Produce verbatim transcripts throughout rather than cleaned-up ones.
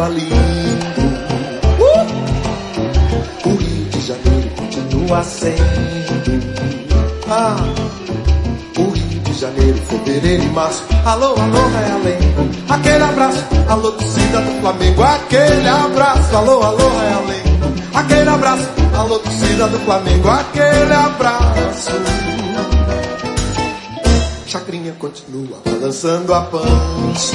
continua lindo. Uh! O Rio de Janeiro continua sendo. Ah, o Rio de Janeiro, fevereiro e março. Alô, alô, Realengo. Aquele abraço, alô, torcida do Flamengo. Aquele abraço, alô, alô, Realengo. Aquele abraço, alô, torcida do Flamengo. Aquele abraço. Chacrinha continua balançando a pança.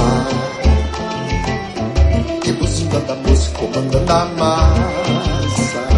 E buzina da moça comandando a massa.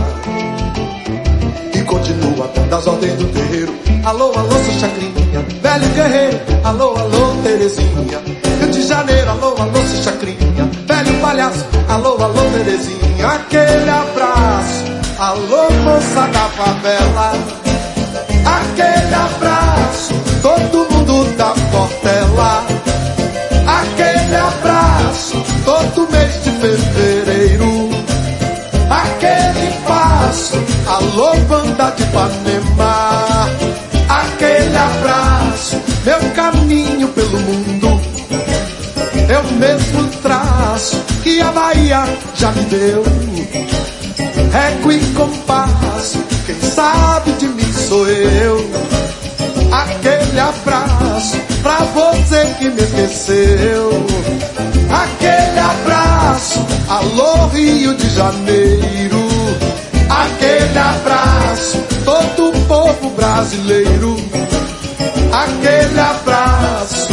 E continua dando as ordens do terreiro. Alô, alô, seu Chacrinha, velho guerreiro. Alô, alô, Terezinha. Rio de Janeiro, alô, alô, seu Chacrinha, velho palhaço. Alô, alô, Terezinha. Aquele abraço. Alô, moça da favela. Aquele abraço. Todo mundo da Portela. Aquele abraço. Todo mês de fevereiro. Aquele passo. Alô, banda de Ipanema. Aquele abraço. Meu caminho pelo mundo. Eu mesmo traço que a Bahia já me deu. Régua e compasso. Quem sabe de mim sou eu. Aquele abraço pra você que me esqueceu. Aquele abraço, alô Rio de Janeiro. Aquele abraço, todo o povo brasileiro. Aquele abraço.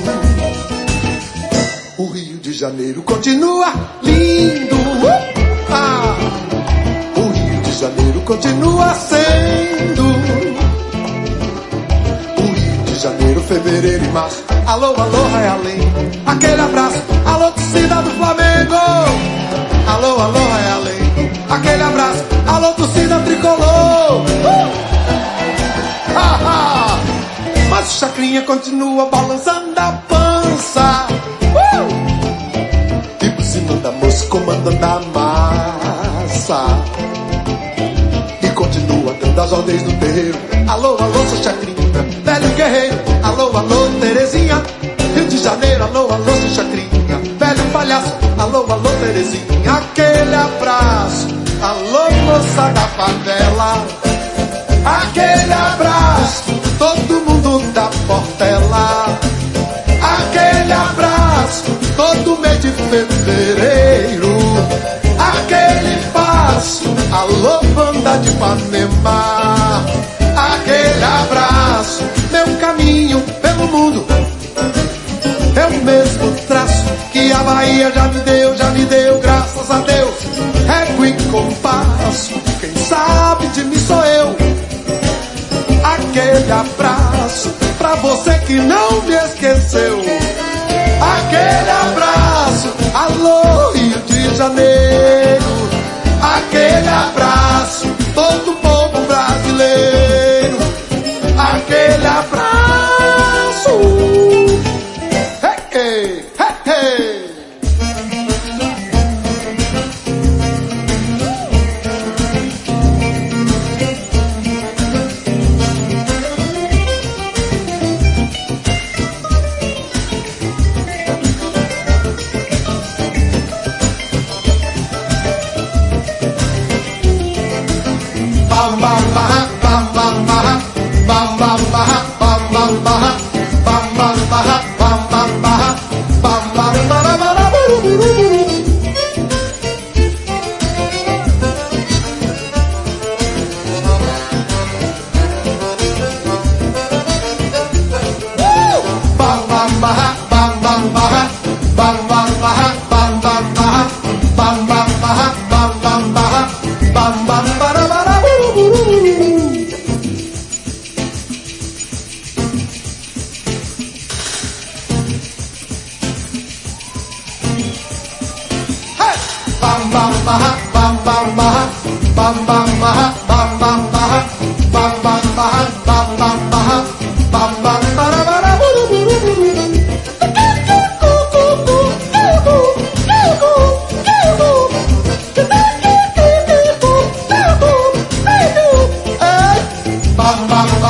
O Rio de Janeiro continua lindo. Ah, o Rio de Janeiro continua sendo. Janeiro, fevereiro e março. Alô, alô, Realengo. Aquele abraço. Alô, torcida do Flamengo. Alô, alô, Realengo. Aquele abraço. Alô, torcida tricolor. Uh! Ah, ah. Mas o Chacrinha continua balançando a pança. Uh! E por cima da moça comandando a massa. E continua dando as ordens do terreiro. Alô, alô, seu Chacrinha, velho guerreiro. Alô, alô, Terezinha. Rio de Janeiro, alô, alô, seu Chacrinha, velho palhaço. Alô, alô, Terezinha. Aquele abraço. Alô, moça da favela. Aquele abraço. Todo mundo da Portela. Aquele abraço. Todo mês de fevereiro. Aquele passo. Alô, banda de Ipanema. Aquele abraço, meu caminho pelo mundo. Eu mesmo traço que a Bahia já me deu, já me deu, graças a Deus. Régua e compasso, quem sabe de mim sou eu. Aquele abraço pra você que não me esqueceu. Aquele abraço, alô Rio de Janeiro. Aquele abraço, todo o povo brasileiro. Aquele abraço. Hey, hey, hey, hey. Bam, bam, bam, bam, bam, bam. Bam bam baha, bam bam baha, bam bam baha, bam bam baha, bam bam bara bara buru buru. Bam bam baha, bam bam baha, bam bam baha, bam bam baha, bam bam baha, bam bam baha, bam bam bara bara buru buru. Bam bam baha, bam bam baha, bam bam baha, bam bam baha, bam bam baha, bam bam baha, bam bam bara bara buru buru buru. Bam bam